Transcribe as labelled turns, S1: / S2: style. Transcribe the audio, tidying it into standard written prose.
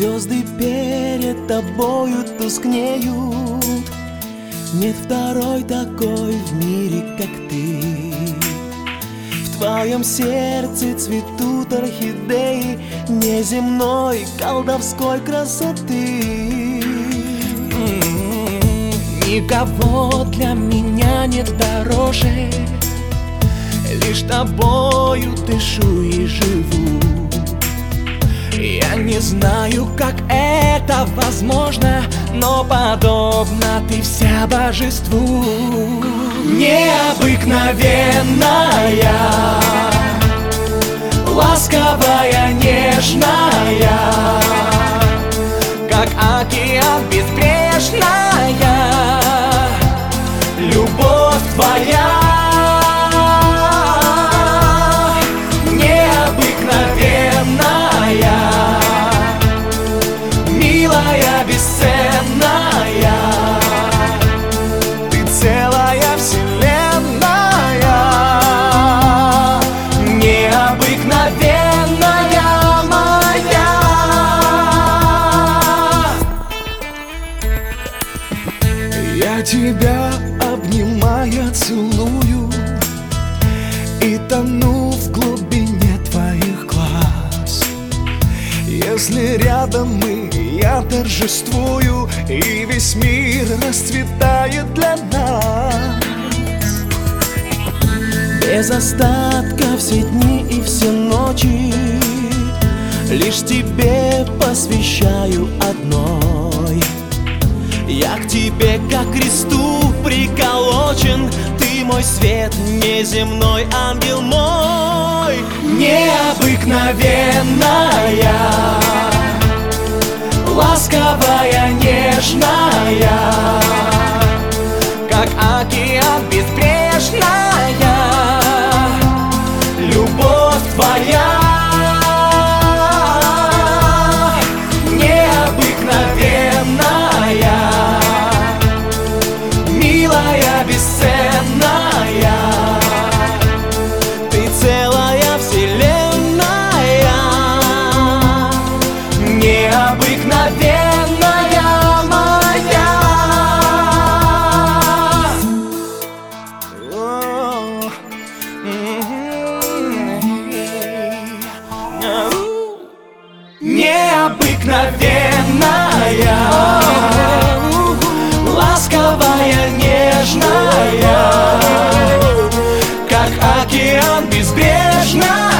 S1: Звезды перед тобою тускнеют. Нет второй такой в мире, как ты. В твоем сердце цветут орхидеи неземной колдовской красоты. Никого для меня нет дороже, лишь тобою дышу и живу. Я не знаю, как это возможно, но подобна ты вся божеству. Необыкновенная, ласковая, нежная, как океан безбрежная, любовь твоя. Милая, бесценная, ты целая вселенная, необыкновенная моя. Я тебя обнимая целую и тону в глубине твоих глаз. Если рядом мы, я торжествую, и весь мир расцветает для нас. Без остатка все дни и все ночи лишь тебе посвящаю одной. Я к тебе как к кресту приколочен, ты мой свет, неземной ангел мой. Необыкновенная, ласковая, нежная, как океан безбрежная, любовь твоя. Необыкновенная, милая, бесценная, ты целая вселенная, необыкновенная моя. Необыкновенная, ласковая, нежная, как океан безбрежная.